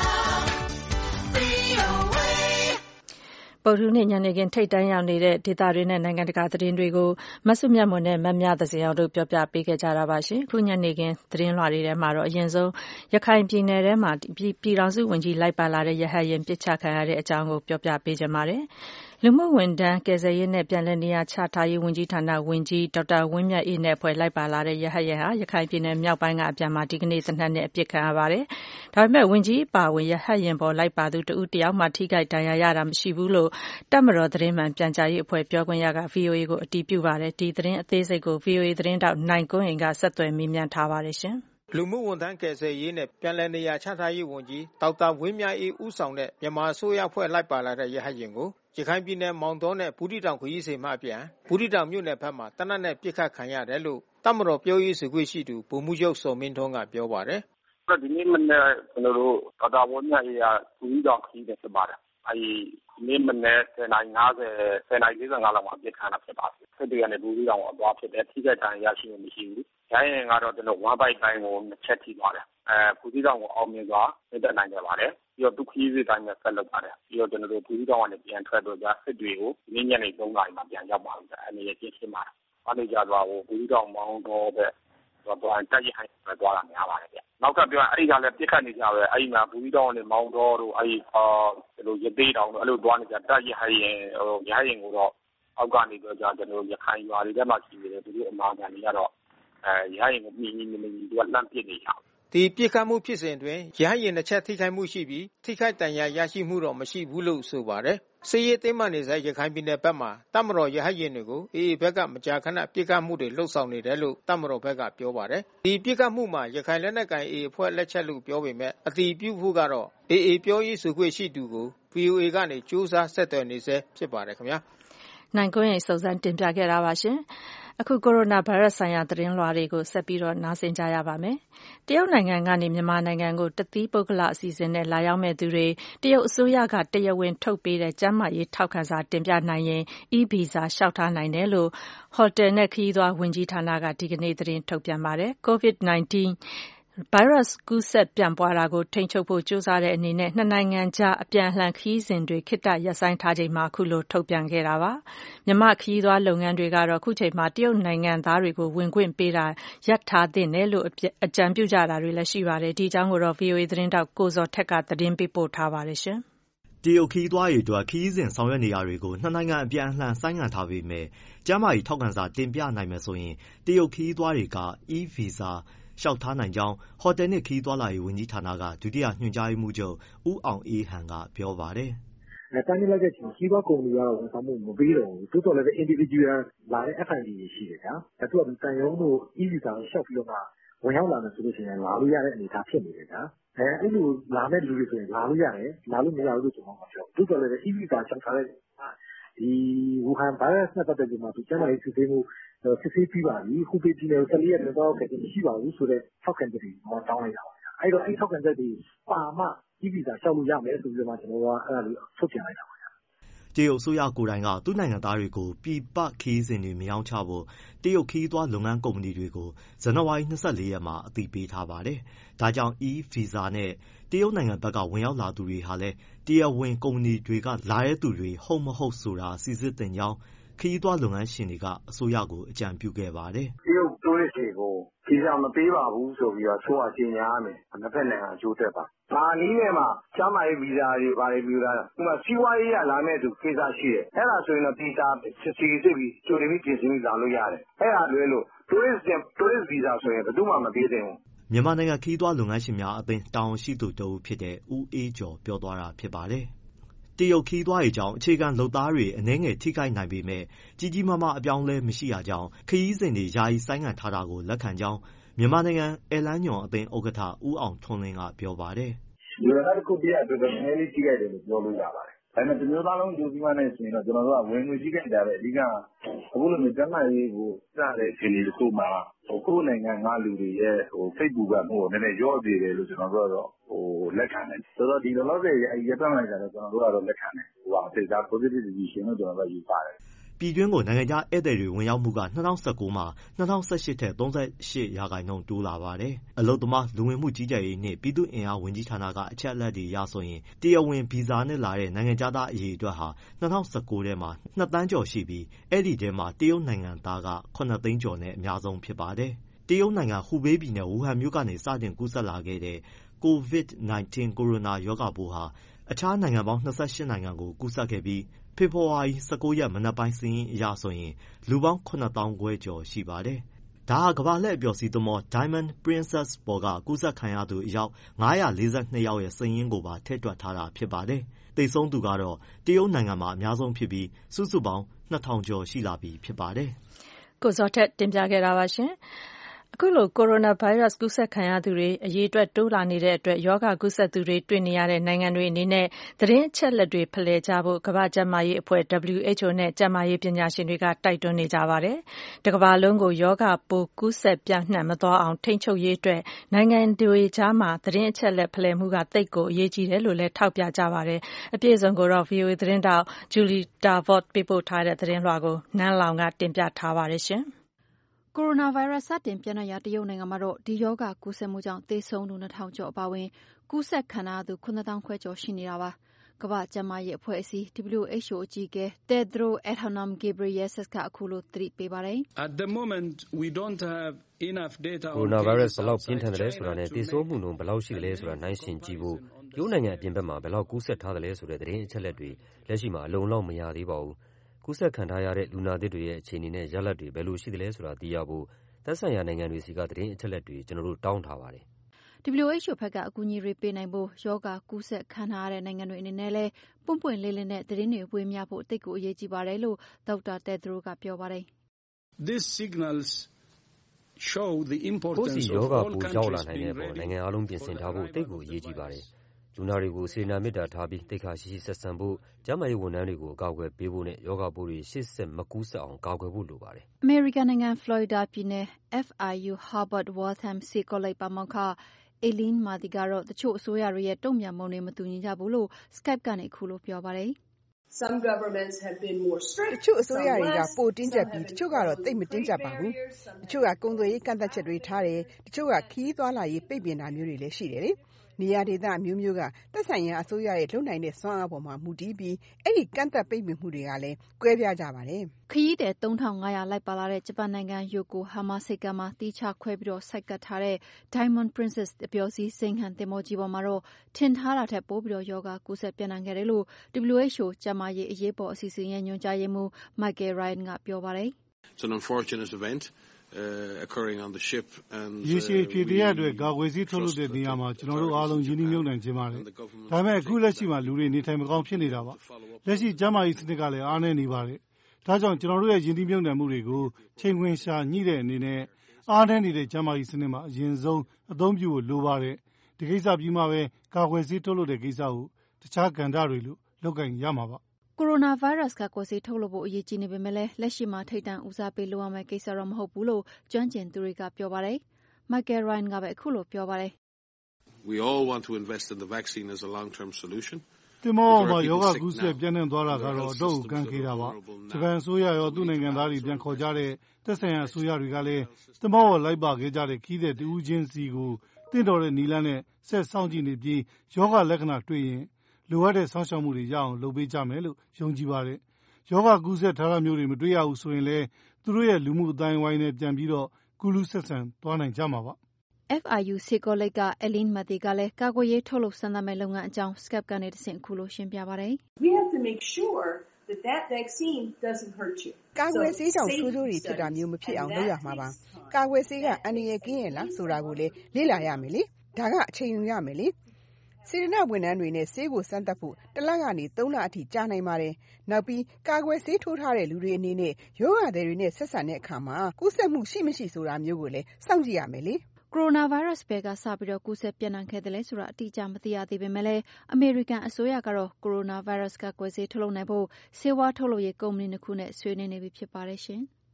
VOA ပုဂ္ဂလိကညနေခင်းထိပ်တန်းရောက်နေတဲ့ဒေသတွေနဲ့နိုင်ငံတကာသတင်းတွေကိုမဆုမြတ်မွန်နဲ့မမြသဇင်အောင်တို့ပြောပြပေးခဲ့ကြတာပါရှင်။ခုညနေခင်းသတင်းလွှာတွေထဲမှာတော့အရင်ဆုံးရခိုင်ပြည်နယ်ထဲမှာပြည်ထောင်စုဝန်ကြီးလိုက်ပါလာတဲ့ရဟတ်ယာဉ်ပစ်ချခံရတဲ့အကြောင်းကိုပြောပြပေးကြပါမယ်။လူမှုဝန်ထမ်းကယ်ဆယ်ရေးနဲ့ပြန်လည်နေရာချထားရေးဝန်ကြီးဌာနဝန်ကြီးဒေါက်တာဝင်းမြတ်အေးနဲ့အဖွဲ့လိုက်ပါလာတဲ့ရဟတ်ယာဉ်ဟာရခိုင်ပြည်နယ်မြောက်ပိုင်းကအပြန်မှာဒီကနေ့သေနတ်နဲ့အပစ်ခံရပါတယ်။ဒါပေမဲ့ဝန်ကြီးအပါအဝင်ရဟတ်ယာဉ်ပေါ်လိုက်ပါသူတဦးတယောက်မှထိခိုက်ဒဏ်ရာရတာမရှိဘူးလို့တပ်မတော်သတင်းမှန်ပြန်ကြားရေးအဖွဲ့ပြောခွင့်ရက VOA ကိုအတည်ပြုပါတယ်။ဒီသတင်းအသေးစိတ်ကို VOA သတင်းတောက်နိုင်ကွန်းအိမ်ကဆက်သွယ်မေးမြန်းထားပါတယ်ရှင်။လူမှုဝန်ထမ်းကယ်ဆယ်ရေးနဲ့ပြန်လည်နေရာချထားရေးဝန်ကြီးဒေါက်တာဝင်းမြတ်အေးဦးဆောင်တဲ့မြန်မာအစိုးရအဖွဲ့လိုက်ပါလာတဲ့ရဟတ်ယာဉ်ကိုရခိုင်ပြည်နယ်မောင်တောနဲ့ဘူးသီးတောင်ခရီးစဉ်မှအပြန်ဘူးသီးတောင်မြို့နယ်ဘက်မှာတနက်နဲ့ပစ်ခတ်ခံရတယ်လို့တပ်မတော်ပြောရေးဆိုခွင့်ရှိသူဗိုလ်မှူးချုပ်စောမင်းထွန်းကပြောပါတယ်။ဒီနေ့မနေ့ကျွန်တော်တို့ဒေါက်တာဝင်းမြတ်အေးကဘူးသီးတောင်ခရီးစဉ်ဖြစ်ပါတယ်။အဲဒီနေ့မနေ့10:50 10:45လောက်မှာပစ်ခတ်တာဖြစ်ပါတယ်။စစ်တွေကနေဘူးသီးတောင်ကိုသွားဖြစ်တယ်ထိခိုက်ဒဏ်ရာရရှိမှုမရှိဘူး။ရဟရင်ကတော့ကျွန်တော်1 byte တိုင်းကို2ချက်ထိသွားတယ်။ဘူးသီးတောင်ကိုအောင်မြင်စွာတက်နိုင်ခဲ့ပါတယ်။ပြီးတော့သူခရီးစဉ်တိုင်းနဲ့ဆက်လုပ်ပါတယ်။ပြီးတော့ကျွန်တော်တို့ဘူးသီးတောင်ကနေပြန်ထွက်တော့ကြစစ်တွေကိုနေ့ညနေ3 နာရီမှာပြန်ရောက်ပါပြီ။အနေနဲ့ပြည့်ရှင်းပါတယ်။အားနေကြတော့ဘူးသီးတောင်မောင်းတော့ပဲတော့တက်ရဟိုင်းပဲသွားတာများပါတယ်ဗျ။နောက်ကပြောအဲ့ဒီကလည်းပြစ်ခတ်နေကြပဲအဲ့ဒီမှာဘူးသီးတောင်ကနေမောင်းတော့တို့အဲ့ဒီတို့ရသေးတောင်တို့အဲ့လိုသွားနေကြတက်ရဟိုင်းရဟရင်ကိုတော့အောက်ကနေတော့ကျွန်တော်ရခိုင်ရွာတွေထဲမှာရှိနေတယ်သူတို့အမာခံတွေကတော့ရဟရင်ကိုမြင်သူကလန့်ပစ်နေကြဒီပြစ်ခတ်မှုဖြစ်စဉ်တွင်ရဟတ်ယာဉ်တစ်ချက်ထိခိုက်မှုရှိပြီးထိခိုက်ဒဏ်ရာရရှိမှုတော့မရှိဘူးလို့ဆိုပါတယ်။စစ်ရေးတင်းမာနေစေရခိုင်ပြည်နယ်ဘက်မှာတပ်မတော်ရဟတ်ယာဉ်တွေကိုအေအေဘက်ကမကြာခဏပြစ်ခတ်မှုတွေလှုပ်ဆောင်နေတယ်လို့တပ်မတော်ဘက်ကပြောပါတယ်။ဒီပြစ်ခတ်မှုမှာရခိုင်လက်နက်ကိုင်အေအေအဖွဲ့လက်ချက်လို့ပြောပေမဲ့အတည်ပြုဖို့ကတော့အေအေပြောရေးဆိုခွင့်ရှိသူကို VOA ကနေစူးစမ်းဆက်သွယ်နေစေဖြစ်ပါတယ်ခင်ဗျာ။နိုင်ကွန်းရဲ့စုံစမ်းတင်ပြခဲ့တာပါရှင်။အခုကိုရိုနာဗိုင်းရပ်စ်ဆိုင်ရာသတင်းလွှာတွေကိုဆက်ပြီးတော့နားဆင်ကြရပါမယ်။တရုတ်နိုင်ငံကနေမြန်မာနိုင်ငံကိုတသီးပုဂ္ဂလအစီအစဉ်နဲ့လာရောက်မဲ့သူတွေတရုတ်အစိုးရကတရားဝင်ထုတ်ပေးတဲ့ကျန်းမာရေးထောက်ခံစာတင်ပြနိုင်ရင် e-visa လျှောက်ထားနိုင်တယ်လို့ဟိုတယ်နဲ့ခရီးသွားဝန်ကြီးဌာနကဒီကနေ့သတင်းထုတ်ပြန်ပါတယ်။ COVID-19 ဗိုင်းရပ်စ်ကူးစက်ပြန့်ပွားတာကိုထိန်းချုပ်ဖို့ကြိုးစားတဲ့အနေနဲ့နှစ်နိုင်ငံကြားအပြန်အလှန်ခရီးစဉ်တွေခေတ္တရပ်ဆိုင်းထားချိန်မှာအခုလိုထုတ်ပြန်ခဲ့တာပါ။မြန်မာခရီးသွားလုပ်ငန်းတွေကတော့အခုချိန်မှာတရုတ်နိုင်ငံသားတွေကိုဝင်ခွင့်ပေးတာရပ်ထားသင့်တယ်လို့အကြံပြုကြတာတွေလည်းရှိပါတယ်။ဒီအကြောင်းကိုတော့ VOA သတင်းတောက်ကိုဇော်ထက်ကသတင်းပေးပို့ထားပါတယ်ရှင်။တရုတ်ခရီးသွားတွေအတွက်ခရီးစဉ်ဆောင်ရွက်နေရာတွေကိုနှစ်နိုင်ငံအပြန်အလှန်ဆိုင်းငံ့ထားပေမဲ့ကျန်းမာရေးထောက်ခံစာတင်ပြနိုင်မယ်ဆိုရင်တရုတ်ခရီးသွားတွေက e-visaလျှောက်ထားနိုင်ကြောင်းဟိုတယ်နှင့်ခရီးသွားလာရေးဝန်ကြီးဌာနကဒုတိယညွှန်ကြားရေးမှူးချုပ်ဦးအောင်အေးဟန်ကပြောပါတယ်။တိုင်းပြည်လိုက်တဲ့ချိန်ခရီးသွားကုမ္ပဏီကတော့ဝန်ဆောင်မှုမပေးတော့ဘူး။သို့တော်လည်း individual လာတဲ့ F&B တွေရှိတယ်ဗျာ။သူကတန်ရုံးတို့ e-visa ကိုလျှောက်ပြီးတော့မှဝင်ရောက်လာမယ်ဆိုလို့ရှိရင်လာလို့ရတဲ့အနေအထားဖြစ်နေတယ်ဗျာ။အဲ့လိုလာမဲ့လူတွေဆိုရင်လာလို့ရတယ်။လာလို့မရဘူးလို့ကျွန်တော်မပြောဘူး။သို့တော်လည်း e-visa လျှောက်ထားတဲ့ဒီဝူဟန်ဗိုင်းရပ်စ်နဲ့ပတ်သက်ပြီးမှသူကျန်းမာရေးစစ်ဆေးမှုစစ်ဆေးပြီးပါပြီ။ဟူပေပြည်နယ်ကို14ရက်တွင်တော့ခဲ့မရှိပါဘူးဆိုတဲ့ထောက်ခံချက်တွေတောင်းလိုက်တာပါ။အဲ့တော့အဲ့ထောက်ခံချက်တွေပါမှ e-visa လျှောက်လို့ရမယ်ဆိုပြီးတော့မှကျွန်တော်ကအဲ့ဒါလေးထုတ်ပြန်လိုက်တာပါ။တရုတ်အစိုးရကိုယ်တိုင်ကသူ့နိုင်ငံသားတွေကိုပြည်ပခရီးစဉ်တွေမရောင်းချဖို့တရုတ်ခရီးသွားလုပ်ငန်းကုမ္ပဏီတွေကိုဇန်နဝါရီ24ရက်မှာအသိပေးထားပါတယ်။ဒါကြောင့် e-visa နဲ့တရုတ်နိုင်ငံဘက်ကဝင်ရောက်လာသူတွေဟာလည်းတရားဝင်ကုမ္ပဏီတွေကလာတဲ့သူတွေဟုတ်မဟုတ်ဆိုတာစိစစ်သင့်ကြောင်းခရီးသွားလုပ်ငန်းရှင်တွေကအစိုးရကိုအကြံပြုခဲ့ပါတယ်။တရုတ်တိုးရစ်တွေကိုဗီဇာမပေးပါဘူးဆိုပြီးတော့ဆိုအကြေညာရမယ်။နှစ်ဖက်နိုင်ငံအကျိုးသက်ပါ။ဒါနည်းနဲ့မှကျန်းမာရေးဗီဇာတွေဘာတွေပြတာ။ဥပမာစီးပွားရေးရလာမဲ့သူကိစ္စရှိတယ်။အဲ့ဒါဆိုရင်တော့ဗီဇာစစ်ဆေးပြီးကြိုတင်ပြီးပြင်ဆင်ပြီးလာလို့ရတယ်။အဲ့ဒါလွဲလို့တိုးရစ်ဗီဇာဆိုရင်ဘယ်သူမှမပေးသင့်ဘူး။မြန်မာနိုင်ငံခရီးသွားလုပ်ငန်းရှင်များအသင်းတာဝန်ရှိသူတဦးဖြစ်တဲ့ဦးအေးကျော်ပြောသွားတာဖြစ်ပါတယ်။တရုတ်ခရီးသွားတွေကြောင့်အခြေခံလုပ်သားတွေအနည်းငယ်ထိခိုက်နိုင်ပေမဲ့ကြီးကြီးမားမားအပြောင်းအလဲမရှိရကြောင်းခရီးစဉ်တွေယာယီဆိုင်းငံ့ထားတာကိုလက်ခံကြောင်းမြန်မာနိုင်ငံအဲလမ်းညွန်အသင်းဥက္ကဋ္ဌဦးအောင်ထွန်းလင်းကပြောပါတယ်။လူသားတစ်ခုတည်းအတွက်နည်းနည်းထိခိုက်တယ်လို့ပြောလို့ရပါတယ်။ဒါပေမဲ့တမျိုးသားလုံးကြိုးပြီးမှနဲ့ဆိုရင်တော့ကျွန်တော်တို့ကဝင်ငွေကြီးကြတာပဲအဓိကအခုလိုမျိုးကျန်းမာရေးကိုစတဲ့အခြေအနေတစ်ခုမှာကိုယ့်နိုင်ငံကလူတွေရဲ့စိတ်ပူပန်မှုကိုနည်းနည်းရော့စေတယ်လို့ကျွန်တော်တို့ကတော့လက်ခံတယ်ဆိုတော့ဒီလောလောဆယ်ရပ်တန့်လိုက်တာတော့ကျွန်တော်တို့ကတော့လက်ခံတယ်သေချာ positive decision လို့ကျွန်တော်တို့ယူပါတယ်ပြည်တွင်းကိုနိုင်ငံခြားဧည့်သည်တွေဝင်ရောက်မှုက2019မှာ2018ထက်38%တိုးလာပါတယ်။အလုပ်သမားလူဝင်မှုကြီးကြပ်ရေးနှင့်ပြည်သူ့အင်အားဝန်ကြီးဌာနကအချက်အလက်တွေအရဆိုရင်တရားဝင်ဗီဇာနဲ့လာတဲ့နိုင်ငံခြားသားအရေအတွက်ဟာ2019ထဲမှာ2သန်းကျော်ရှိပြီးအဲ့ဒီထဲမှာတရုတ်နိုင်ငံသားက9သိန်းကျော်နဲ့အများဆုံးဖြစ်ပါတယ်။တရုတ်နိုင်ငံဟူဘေးပြည်နယ်ဝူဟန်မြို့ကနေစတင်ကူးစက်လာခဲ့တဲ့ COVID-19 ကိုရိုနာရောဂါပိုးဟာအခြားနိုင်ငံပေါင်း28နိုင်ငံကိုကူးစက်ခဲ့ပြီးဖေဖော်ဝါရီ19ရက်မနက်ပိုင်းစာရင်းအရဆိုရင်လူပေါင်း9,500 ကျော်ရှိပါတယ်။ဒါဟာကမ္ဘာလှည့်အပျော်စီးသင်္ဘော Diamond Princess ပေါ်ကကူးစက်ခံရသူအယောက်542ယောက်ရဲ့စာရင်းကိုပါထည့်တွက်ထားတာဖြစ်ပါတယ်။သေဆုံးသူကတော့တရုတ်နိုင်ငံမှာအများဆုံးဖြစ်ပြီးစုစုပေါင်း2,000ကျော်ရှိလာပြီဖြစ်ပါတယ်။ကိုဇော်ထက်တင်ပြခဲ့တာပါရှင်။အခုလိုကိုရိုနာဗိုင်းရပ်စ်ကူးစက်ခံရသူတွေအရေးအတွက်တိုးလာနေတဲ့အတွက်ရောဂါကူးစက်သူတွေတွေ့နေရတဲ့နိုင်ငံတွေအနေနဲ့သတင်းအချက်အလက်တွေဖလှယ်ကြဖို့ကမ္ဘာ့ကျန်းမာရေးအဖွဲ့ WHO နဲ့ကျန်းမာရေးပညာရှင်တွေကတိုက်တွန်းနေကြပါတယ်။တစ်ကမ္ဘာလုံးကိုရောဂါပိုးကူးစက်ပြန့်နှံ့မသွားအောင်ထိန်းချုပ်ရေးအတွက်နိုင်ငံတွေကြားမှာသတင်းအချက်အလက်ဖလှယ်မှုကသိပ်ကိုအရေးကြီးတယ်လို့လည်းထောက်ပြကြပါတယ်။အပြည့်အစုံကိုတော့ VOA သတင်းတောက် Julie Davot ပေးပို့ထားတဲ့သတင်းလွှာကိုနန်းလောင်ကတင်ပြထားပါတယ်ရှင်။ကိုရိုနာဗိုင်းရပ်စ်စတင်ပျံ့နှံ့ရာတရုတ်နိုင်ငံမှာတော့ဒီရောဂါကူးစက်မှုကြောင့်သေဆုံးသူ2,000ကျော်အပါအဝင်ကူးစက်ခံရသူ9,500ကျော်ရှိနေတာပါ။ကမ္ဘာ့ကျန်းမာရေးအဖွဲ့အစည်း WHO အကြီးအကဲ Tedros Adhanom Ghebreyesus ကအခုလိုသတိပေးပါတယ်။ At the moment we don't have enough data on ကိုရိုနာဗိုင်းရပ်စ်ဘယ်လောက်ပြင်းထန်တယ်လဲဆိုတာနဲ့သေဆုံးမှုနှုန်းဘယ်လောက်ရှိတယ်လဲဆိုတာနှိုင်းယှဉ်ကြည့်ဖို့တရုတ်နိုင်ငံအပြင်ဘက်မှာဘယ်လောက်ကူးစက်ထားတယ်လဲဆိုတဲ့သတင်းအချက်အလက်တွေလက်ရှိမှာအလုံလောက်မရသေးပါဘူး။ကူးစက်ခံထားရတဲ့လူနာသစ်တွေရဲ့အခြေအနေနဲ့ရလဒ်တွေဘယ်လိုရှိတယ်လဲဆိုတာသိရဖို့သက်ဆိုင်ရာနိုင်ငံတွေဆီကသတင်းအချက်အလက်တွေကျွန်တော်တို့တောင်းထားပါတယ် WHO ဘက်ကအကူအညီတွေပေးနိုင်ဖို့ရောဂါကူးစက်ခံထားရတဲ့နိုင်ငံတွေအနေနဲ့လည်းပွင့်ပွင့်လင်းလင်းနဲ့သတင်းတွေဝေမျှဖို့သိပ်ကိုအရေးကြီးပါတယ်လို့ဒေါက်တာတက်ဒရိုကပြောပါတယ်။ These signals show the importance ကိုယ့်စီရောဂါပိုးရောက်လာနိုင်တဲ့အပေါ်နိုင်ငံအားလုံးပြင်ဆင်ထားဖို့သိပ်ကိုအရေးကြီးပါတယ်။လူနာတွေကိုစေတနာမေတ္တာထားပြီးသိက္ခာရှိရှိဆက်ဆံဖို့ကျန်းမာရေးဝန်ထမ်းတွေကိုအကာအကွယ်ပေးဖို့နဲ့ရောဂါပိုးတွေရှေ့ဆက်မကူးစက်အောင်ကာကွယ်ဖို့လိုပါတယ်။အမေရိကန်နိုင်ငံဖလော်ရီဒါပြည်နယ် FIU Harvard Waltham ဆေးကောလိပ်ပါမောက္ခEileen Marty ကတော့တချို့အစိုးရတွေရဲ့တုံ့ပြန်ပုံတွေမတူညီကြဘူးလို့ Skype ကနေခုလိုပြောပါတယ်။တချို့အစိုးရတွေကပိုတင်းကျပ်ပြီးတချို့ကတော့သိပ်မတင်းကျပ်ပါဘူး။တချို့ကကုန်သွယ်ရေးကန့်သတ်ချက်တွေထားတယ်။တချို့ကခရီးသွားလာရေးပိတ်ပင်တာမျိုးတွေလည်းရှိတယ်လေ။နေရာဒေသအမျိုးမျိုးကသက်ဆိုင်ရာအစိုးရရဲ့လုပ်နိုင်တဲ့စွမ်းအားပေါ်မှာမူတည်ပြီးအဲ့ဒီကန့်သတ်ပိတ်ပင်မှုတွေကလည်းကွဲပြားကြပါတယ်။ခရီးသည်3500လိုက်ပါလာတဲ့ဂျပန်နိုင်ငံယိုကိုဟာမာဆိပ်ကမ်းမှာတီးခြားခွဲပြီးဆိုက်ကပ်ထားတဲ့ Diamond Princess အပျော်စီးစိမ်းဟန်သင်္ဘောကြီးပေါ်မှာတော့ထင်ထားတာထက်ပိုပြီးရောဂါကူးစက်ပြန့်နှံ့ခဲ့တယ်လို့ WHO ကျန်းမာရေးအရေးပေါ်အစီအစဉ်ရဲ့ညွှန်ကြားရေးမှူး Michael Ryan ကပြောပါတယ်။ It's an unfortunate event occurring on the ship and ရေရှည်ဖြစ်တဲ့အတွက်ကာကွယ်ဆေးထုတ်လုပ်တဲ့နေရာမှာကျွန်တော်တို့အားလုံးယဉ်ကျေးမြုပ်နှံခြင်းပါတယ်။ဒါပေမဲ့အခုလက်ရှိမှာလူတွေနေထိုင်မကောင်းဖြစ်နေတာပါ။လက်ရှိကျန်းမာရေးစနစ်ကလည်းအားနည်းနေပါတယ်။ဒါကြောင့်ကျွန်တော်တို့ရဲ့ယဉ်ကျေးမြုပ်နှံမှုတွေကိုချိန်ခွင်ရှာညှိတဲ့အနေနဲ့အားနည်းနေတဲ့ကျန်းမာရေးစနစ်မှာအရင်ဆုံးအသုံးပြုဖို့လိုပါတယ်။ဒီကိစ္စပြီးမှပဲကာကွယ်ဆေးထုတ်လုပ်တဲ့ကိစ္စကိုတခြားကဏ္ဍတွေလို့လုပ်ကိုင်ရမှာပါ။ကိုရိုနာဗိုင်းရပ်စ်ကာကွယ်ဆေးထုတ်လုပ်ဖို့အရေးကြီးနေပေမဲ့လက်ရှိမှာထိပ်တန်းဦးစားပေးလုပ်ရမယ့်ကိစ္စတော့မဟုတ်ဘူးလို့ကျွမ်းကျင်သူတွေကပြောပါတယ်။ Michael Ryan ကပဲအခုလိုပြောပါတယ်။ We all want to invest in the vaccine as a long-term solution. တင်မောမှာယောဂကူးစက်ပြန့်နှံ့သွားတာကတော့အတော့ကန့်ခေတာပါ။ဂျပန်အစိုးရရောသူ့နိုင်ငံသားတွေပြန်ခေါ်ကြတဲ့သက်ဆိုင်ရာအစိုးရတွေကလည်းတင်မောလိုက်ပါခဲ့ကြတဲ့ခီးတဲ့တူးချင်းစီကိုတင့်တော်တဲ့နီလန်းနဲ့ဆက်ဆောင်ကြည့်နေပြီးယောဂလက္ခဏာတွေ့ရင်လိုအပ်တဲ့ဆောင်းရှောက်မှုတွေရအောင်လုပ်ပေးကြမယ်လို့ယုံကြည်ပါတယ်။ယောဂကူးစက်ထားတာမျိုးတွေမတွေ့ရဘူးဆိုရင်လည်းသူတို့ရဲ့လူမှုအတိုင်းအဝိုင်းနဲ့ပြန်ပြီးတော့ကူးလူးဆက်ဆံသွားနိုင်ကြမှာပါ။ FIU ဆေးကောလိပ်က Eileen Marty ကလည်းကာကွယ်ရေးထုတ်လုပ်စမ်းသပ်မဲ့လုပ်ငန်းအကြောင်း Skype ကနေတဆင့်ခုလိုရှင်းပြပါတယ်။ We have to make sure that vaccine doesn't hurt you. ကာကွယ်ဆေးကြောင့်ဆိုးကျိုးတွေဖြစ်တာမျိုးမဖြစ်အောင်လုပ်ရမှာပါ။ကာကွယ်ဆေးကအန္တရာယ်ကင်းရဲ့လားဆိုတာကိုလည်းလေ့လာရမယ်လေ။ဒါကအချိန်ယူရမယ်လေ။စေတနာ့ဝန်ထမ်းတွေနဲ့ဆေးကိုစမ်းသပ်ဖို့1လကနေ3လအထိကြာနိုင်ပါတယ်။နောက်ပြီးကာကွယ်ဆေးထိုးထားတဲ့လူတွေအနေနဲ့ရောဂါသည်တွေနဲ့ဆက်ဆံတဲ့အခါမှာကူးစက်မှုရှိမရှိဆိုတာမျိုးကိုလည်းစောင့်ကြည့်ရမယ်လေ။ကိုရိုနာဗိုင်းရပ်စ်ဘက်ကစပြီးကူးစက်ပြန့်နှံ့ခဲ့တယ်လဲဆိုတာအတိအကျမသိရသေးပေမဲ့အမေရိကန်အစိုးရကတော့ကိုရိုနာဗိုင်းရပ်စ်ကာကွယ်ဆေးထုတ်လုပ်နိုင်ဖို့ဆေးဝါးထုတ်လုပ်ရေးကုမ္ပဏီ2ခုနဲ့ဆွေးနွေးနေပြီဖြစ်ပါတယ်ရှင်။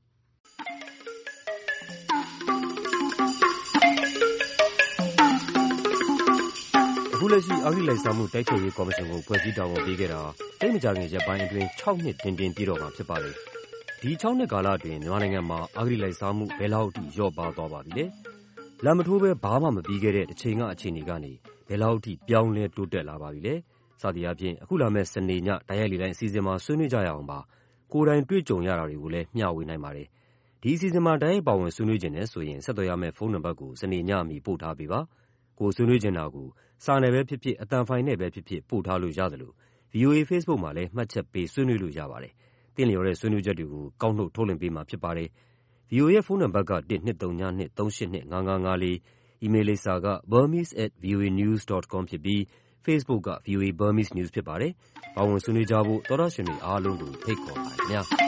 အခုလက်ရှိအဂတိလိုက်စားမှုတိုက်ဖျက်ရေးကော်မရှင်ကိုဖွဲ့စည်းတာဝန်ပေးခဲ့တာတိတ်မကြခင်ရက်ပိုင်းအတွင်း6နှစ်တင်းပြည့်တော့မှာဖြစ်ပါတယ်။ဒီ6နှစ်ကာလအတွင်းမြန်မာနိုင်ငံမှာအဂတိလိုက်စားမှုဘယ်လောက်ထိလျော့ပါသွားပါပြီလဲ။လက်မထိုးပဲဘာမှမပြီးခဲ့တဲ့တစ်ချိန်ကအခြေအနေကနေဘယ်လောက်ထိပြောင်းလဲတိုးတက်လာပါပြီလဲ။စသည်အားဖြင့်အခုလာမယ့်စနေညတိုင်းရိုက်လေတိုင်းအစီအစဉ်မှာဆွေးနွေးကြရအောင်ပါ။ကိုယ်တိုင်တွေ့ကြုံရတာတွေကိုလည်းမျှဝေနိုင်ပါတယ်။ဒီအစီအစဉ်မှာတိုင်းရိုက်ပါဝင်ဆွေးနွေးခြင်းနဲ့ဆိုရင်ဆက်သွယ်ရမယ့်ဖုန်းနံပါတ်ကိုစနေညအမီပို့ထားပေးပါ။ကိုဆွေးနွေးချင်တာကိုစာနယ်ပဲဖြစ်ဖြစ်အသံဖိုင်နဲ့ပဲဖြစ်ဖြစ်ပို့ထားလို့ရတယ်လို့ VOA Facebook မှာလည်းမှတ်ချက်ပေးဆွေးနွေးလို့ရပါတယ်။သင်လျော်တဲ့ဆွေးနွေးချက်တွေကိုကောက်နှုတ်ထုတ်လွှင့်ပေးမှာဖြစ်ပါတယ်။ VOA ရဲ့ဖုန်းနံပါတ်က123238554 အီးမေးလ်လိပ်စာက burmese@voanews.com ဖြစ်ပြီး Facebook က VOA Burmese News ဖြစ်ပါတယ်။ပါဝင်ဆွေးနွေးကြဖို့သောတရှင်တွေအားလုံးကိုဖိတ်ခေါ်ပါတယ်ခင်ဗျာ။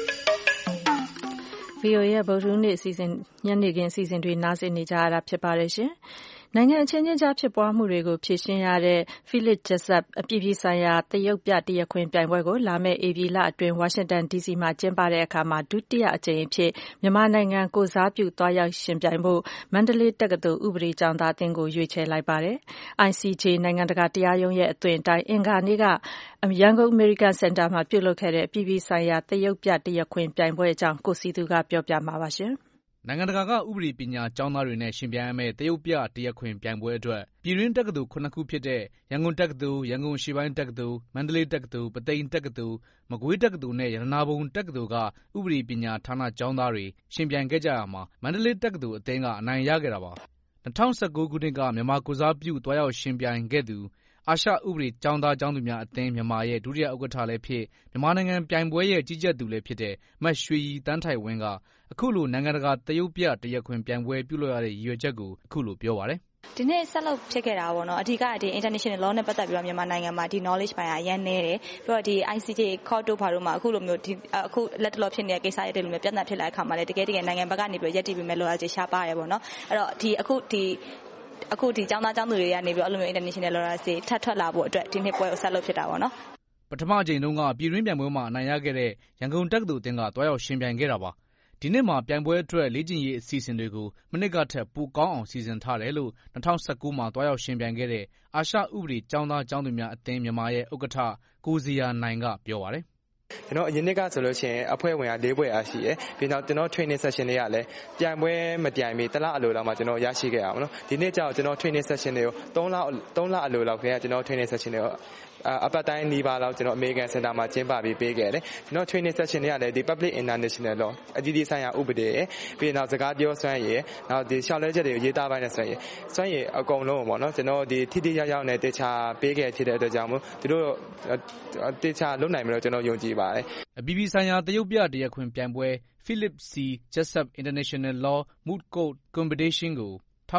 VOA ရဲ့ဗုဒ္ဓဟူးနေ့ညနေခင်းအစီအစဉ်တွေနားဆင်နေကြရတာဖြစ်ပါတယ်ရှင်။နိုင်ငံအချင်းချင်းကြားဖြစ်ပွားမှုတွေကိုဖြေရှင်းရတဲ့ Philip Jessup အပြည်ပြည်ဆိုင်ရာသရုပ်ပြတရားခွင်ပြိုင်ပွဲကိုလာမယ့်ဧပြီလအတွင်းဝါရှင်တန် DC မှာကျင်းပတဲ့အခါဒုတိယအကြိမ်အဖြစ်မြန်မာနိုင်ငံကိုယ်စားပြုသွားရောက်ယှဉ်ပြိုင်ဖို့မန္တလေးတက္ကသိုလ်ဥပဒေကျောင်းသားအသင်းကိုရွေးချယ်လိုက်ပါတယ်။ ICJ နိုင်ငံတကာတရားရုံးရဲ့အသွင်အတိုင်းအင်္ဂါနေ့ကရန်ကုန်အမေရိကန်စင်တာမှာပြုလုပ်ခဲ့တဲ့အပြည်ပြည်ဆိုင်ရာသရုပ်ပြတရားခွင်ပြိုင်ပွဲအကြောင်းကိုစည်သူကပြောပြမှာပါရှင်။နိုင်ငံတကာကဥပဒေပညာကျောင်းသားတွေနဲ့ယှဉ်ပြိုင်ရမယ့်သရုပ်ပြတရားခွင်ပြိုင်ပွဲအတွက်ပြည်တွင်းတက္ကသိုလ်7ခုဖြစ်တဲ့ရန်ကုန်တက္ကသိုလ်၊ရန်ကုန်အရှေ့ပိုင်းတက္ကသိုလ်၊မန္တလေးတက္ကသိုလ်၊ပုသိမ်တက္ကသိုလ်၊မကွေးတက္ကသိုလ်နဲ့ရတနာပုံတက္ကသိုလ်ကဥပဒေပညာဌာနကျောင်းသားတွေယှဉ်ပြိုင်ခဲ့ကြရာမှာမန္တလေးတက္ကသိုလ်အသင်းကအနိုင်ရခဲ့တာပါ။2019ခုနှစ်ကမြန်မာကိုယ်စားပြုသွားရောက်ယှဉ်ပြိုင်ခဲ့သူအာရှဥပဒေကျောင်းသားကျောင်းသူများအသင်းမြန်မာရဲ့ဒုတိယဥက္ကဋ္ဌလည်းဖြစ်မြန်မာနိုင်ငံပြိုင်ပွဲရဲ့ကြီးကြပ်သူလည်းဖြစ်တဲ့မရွှေရည်သန်းထိုက်ဝင်းကအခုလိုနိုင်ငံတကာသရုပ်ပြတရားခွင်ပြိုင်ပွဲပြုလုပ်ရတဲ့ရည်ရွယ်ချက်ကိုအခုလိုပြောပါတယ်ဒီနေ့ဆက်လုပ်ဖြစ်ခဲ့တာပေါ့နော်အဓိကဒီ international law နဲ့ပတ်သက်ပြီးတော့မြန်မာနိုင်ငံမှာဒီ knowledge ပိုင်းအရင်နေတယ်ပြီးတော့ဒီ ICJ court တို့ဘာတို့မှာအခုလိုမျိုးဒီအခုလက်တလောဖြစ်နေတဲ့ကိစ္စတွေလိုမျိုးပြဿနာဖြစ်လာတဲ့အခါမှာလည်းတကယ်နိုင်ငံဘက်ကနေပြီးတော့ရက်တည်ပြီးမဲ့လိုအပ်ချက်ရှားပါတယ်ပေါ့နော်အဲ့တော့ဒီအခုဒီကျောင်းသားကျောင်းသူတွေကနေပြီးတော့အဲ့လိုမျိုး international law တွေထပ်ထွက်လာဖို့အတွက်ဒီနေ့ပွဲကိုဆက်လုပ်ဖြစ်တာပေါ့နော်ပထမအကြိမ်တုန်းကပြည်တွင်းပြိုင်ပွဲမှာအနိုင်ရခဲ့တဲ့ရန်ကုန်တက္ကသိုလ်အသင်းကတွားရောက်ရှင်ပြိုင်ခဲ့တာပါဒီနှစ်မှာပြိုင်ပွဲအတွက်လေ့ကျင့်ရေးအစီအစဉ်တွေကိုမနှစ်ကထက်ပိုကောင်းအောင်စီစဉ်ထားတယ်လို့2019မှာတွားရောက်ရှင်ပြိုင်ခဲ့တဲ့အာရှဥပဒေကျောင်းသားကျောင်းသူများအသင်းမြန်မာရဲ့ဥက္ကဋ္ဌကိုဇီယာနိုင်ကပြောပါတယ်ကျွန်တော်အရင်နှစ်ကဆိုလို့ရှိရင်အဖွဲ့ဝင်က4ဘွဲ့အားရှိတယ်ပြီးတော့ကျွန်တော် training session တွေကလည်းပြိုင်ပွဲမပြိုင်မီတစ်လအလိုလောက်မှကျွန်တော်ရရှိခဲ့ရအောင်နော်ဒီနှစ်ကျတော့ကျွန်တော် training session တွေကို3လအလိုလောက်ခင်ဗျာကျွန်တော် training session တွေကိုအပတ်တိုင်းနီးပါးလောက်ကျွန်တော် American Center မှာကျင်းပပြီးပေးခဲ့တယ်ကျွန်တော် training session တွေကလည်းဒီ public international law အကြီးကြီးဆိုင်ရာဥပဒေရယ်ပြီးတော့စကားပြောစွမ်းရည်နောက်ဒီရှောက်လဲချက်တွေကိုရေးသားပိုင်းနဲ့စွမ်းရည်အကုန်လုံးပေါ့နော်ကျွန်တော်ဒီထိထိရောက်နဲ့တေချာပေးခဲ့ဖြစ်တဲ့အတွက်ကြောင့်မို့သူတို့တေချာလုပ်နိုင်မယ်လို့ကျွန်တော်ယုံကြည်ပါတယ်အပြည်ပြည်ဆိုင်ရာတရုတ်ပြတရားခွင်ပြိုင်ပွဲ Philip C. Jessup International Law Moot Court Competition ကို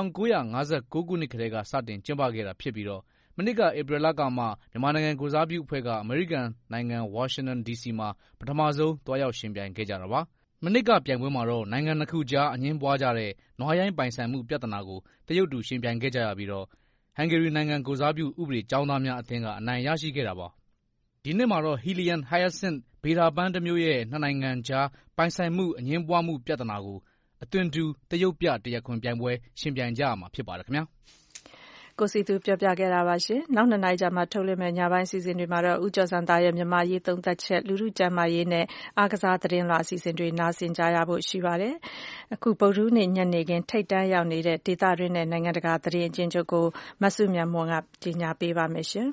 1959ခုနှစ်ကတည်းကစတင်ကျင်းပခဲ့တာဖြစ်ပြီးတော့မနှစ်ကဧပြီလကမှမြန်မာနိုင်ငံကိုစားပြုအဖွဲ့ကအမေရိကန်နိုင်ငံဝါရှင်တန် DC မှာပထမဆုံးတွားရောက်ရှင်ပြိုင်ခဲ့ကြတာပါမနှစ်ကပြိုင်ပွဲမှာတော့နိုင်ငံနှစ်ခုကြားအငင်းပွားကြတဲ့နွားရိုင်းပိုင်ဆိုင်မှုပြဿနာကိုတရုတ်တူရှင်ပြိုင်ခဲ့ကြရပြီးတော့ဟန်ဂေရီနိုင်ငံကိုစားပြုဥပဒေကျောင်းသားများအသင်းကအနိုင်ရရှိခဲ့တာပါဒီနှစ်မှာတော့ Helian Hyacinth ဗေဒပန်းတစ်မျိုးရဲ့နှစ်နိုင်ငံကြားပိုင်ဆိုင်မှုအငင်းပွားမှုပြဿနာကိုအသွင်တူတရုတ်ပြတရားခွင်ပြိုင်ပွဲရှင်ပြိုင်ကြရမှာဖြစ်ပါတယ်ခင်ဗျာကိုစီသူပြောပြခဲ့တာပါရှင်နောက်2နာရီကြာမှထုတ်လွှင့်မယ့်ညပိုင်းအစီအစဉ်တွေမှာတော့ဦးကျော်စံသားရဲ့မြန်မာရေးသုံးသပ်ချက်လူထုကျန်းမာရေးနဲ့အားကစားသတင်းလွှာအစီအစဉ်တွေနားဆင်ကြရဖို့ရှိပါတယ်အခုဗုဒ္ဓဟူးနေ့ညနေခင်းထိတ်တန်းရောက်နေတဲ့ဒေသတွင်းနဲ့နိုင်ငံတကာသတင်းအကျဉ်းချုပ်ကိုမဆုမြတ်မွန်ကကြီးညာပေးပါမယ်ရှင်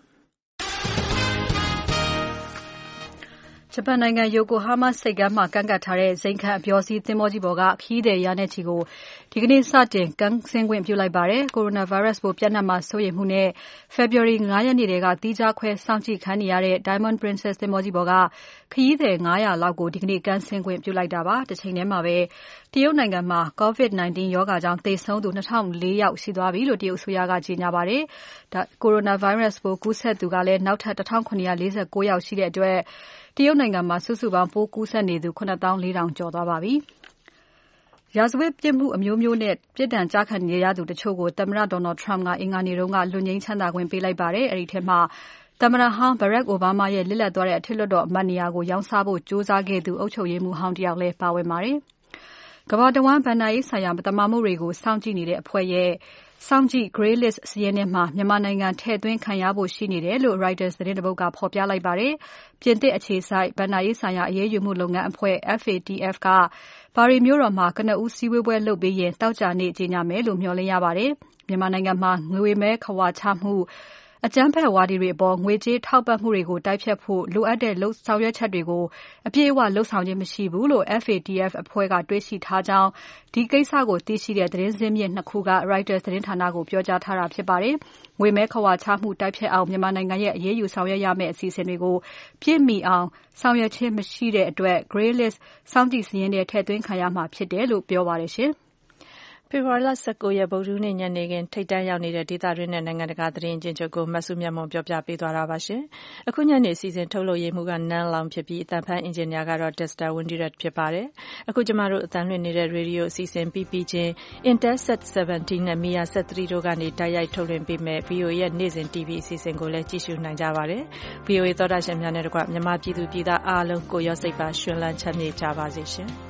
ဂျပန်နိုင်ငံယိုကိုဟားမားဆိပ်ကမ်းမှာကမ်းကပ်ထားတဲ့ဇိမ်ခံအပျော်စီးသင်္ဘောကြီးပေါ်ကခရီးသည်ရာနဲ့ချီကိုဒီကနေ့စတင်ကမ်းဆင်းခွင့်ပြုလိုက်ပါတယ်။ကိုရိုနာဗိုင်းရပ်စ်ပိုးပြန့်နှံ့မှာစိုးရိမ်မှုနဲ့ February 9 ရက်နေ့ကသီးခြားခွဲစောင့်ကြည့်ခံနေရတဲ့ Diamond Princess သင်္ဘောကြီးပေါ်ကခရီးသည်900လောက်ကိုဒီကနေ့ကမ်းဆင်းခွင့်ပြုလိုက်တာပါ။တစ်ချိန်တည်းမှာပဲတရုတ်နိုင်ငံမှာ COVID-19 ရောဂါကြောင့်သေဆုံးသူ2004ယောက်ရှိသွားပြီလို့တရုတ်အစိုးရကကြေညာပါတယ်။ကိုရိုနာဗိုင်းရပ်စ်ပိုးကူးစက်သူကလည်းနောက်ထပ်1749ယောက်ရှိတဲ့အတွက်တရုတ်နိုင်ငံမှာစုစုပေါင်းပိုးကူးစက်နေသူ9400ကျော်သွားပါပြီ။ရာဇဝတ်ပြစ်မှုအမျိုးမျိုးနဲ့ပြစ်ဒဏ်ကျခံနေရသူတချို့ကိုသမ္မတ Donald Trump ကအင်္ဂါနေ့တုန်းကလွတ်ငြိမ်းချမ်းသာခွင့်ပေးလိုက်ပါတယ်။အဲဒီထဲမှာသမ္မတဟောင်း Barack Obama ရဲ့လစ်လပ်သွားတဲ့အထက်လွှတ်တော်အမတ်နေရာကိုရောင်းစားဖို့ကြိုးစားခဲ့သူအုပ်ချုပ်ရေးမှူးဟောင်းတယောက်လည်းပါဝင်ပါတယ်။ကမ္ဘာတဝန်းဘဏ္ဍာရေးဆိုင်ရာမသမာမှုတွေကိုစောင့်ကြည့်နေတဲ့အဖွဲ့ရဲ့စောင့်ကြည့် Grey List စာရင်းထဲမှာမြန်မာနိုင်ငံထည့်သွင်းခံရဖို့ရှိနေတယ်လို့ Reuters သတင်းတပုဒ်ကဖော်ပြလိုက်ပါတယ်။ပြင်သစ်အခြေစိုက်ဘဏ္ဍာရေးဆိုင်ရာအရေးယူမှုလုပ်ငန်းအဖွဲ့ FATF ကပါရီမြို့တော်မှာကနဦးစည်းဝေးပွဲလုပ်ပြီးရင်တောက်ကြနေ့ကြေညာမယ်လို့မျှော်လင့်ရပါတယ်။မြန်မာနိုင်ငံမှာငွေမဲခဝါချမှုအကြမ်းဖက်ဝါဒီတွေအပေါ်ငွေကြေးထောက်ပံ့မှုတွေကိုတိုက်ဖျက်ဖို့လိုအပ်တဲ့ဆောင်ရွက်ချက်တွေကိုအပြည့်အဝလှုပ်ဆောင်ခြင်းမရှိဘူးလို့ FATF အဖွဲ့ကတွေ့ရှိထားကြောင်းဒီကိစ္စကိုသိရှိတဲ့သတင်းစင်းမြစ်2ခုက Reuters သတင်းဌာနကိုပြောကြားထားတာဖြစ်ပါတယ်။ငွေမဲခဝါချမှုတိုက်ဖျက်အောင်မြန်မာနိုင်ငံရဲ့အရေးယူဆောင်ရွက်ရမယ့်အစီအစဉ်တွေကိုပြည့်မီအောင်ဆောင်ရွက်ခြင်းမရှိတဲ့အတွက် Grey List စောင့်ကြည့်စာရင်းထဲထည့်သွင်းခံရမှာဖြစ်တယ်လို့ပြောပါတယ်ရှင်။ဖေဖော်ဝါရီလ19ရက်ဗုဒ္ဓဟူးနေ့ညနေခင်းထိတ်တန်းရောက်နေတဲ့ဒေသတွင်းနဲ့နိုင်ငံတကာသတင်းအကျဉ်းချုပ်ကိုမဆုမြတ်မွန်ပြောပြပေးသွားတာပါရှင်။အခုညနေစီစဉ်ထုတ်လုပ်ရေးမှုကနန်းလောင်ဖြစ်ပြီးအသံဖန်အင်ဂျင်နီယာကတော့ Dexter Windirat ဖြစ်ပါတယ်။အခုကျမတို့အသံလွှင့်နေတဲ့ရေဒီယိုအစီအစဉ်ပြီးချင်း Intelsat 17နဲ့ Mia Sat 3တို့ကနေတိုက်ရိုက်ထုတ်လွှင့်ပေးမဲ့ VOA ရဲ့နေ့စဉ် TV အစီအစဉ်ကိုလည်းကြည့်ရှုနိုင်ကြပါတယ်။ VOA သောတာရှင်များနဲ့တကွမြန်မာပြည်သူပြည်သားအားလုံးကိုရောစိတ်ပါရှင်လန်းချမ်းမြေ့ကြပါစေရှင်။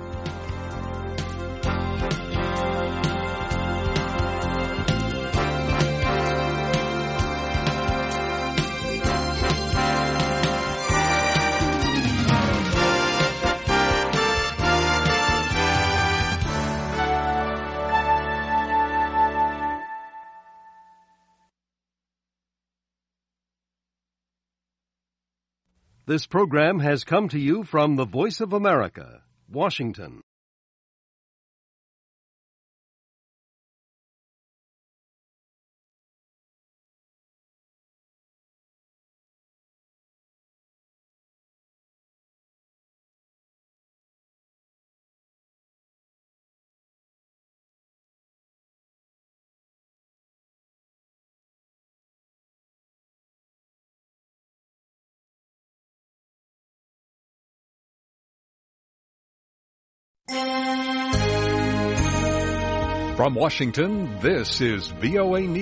This program has come to you from the Voice of America, Washington. From Washington, this is VOA News.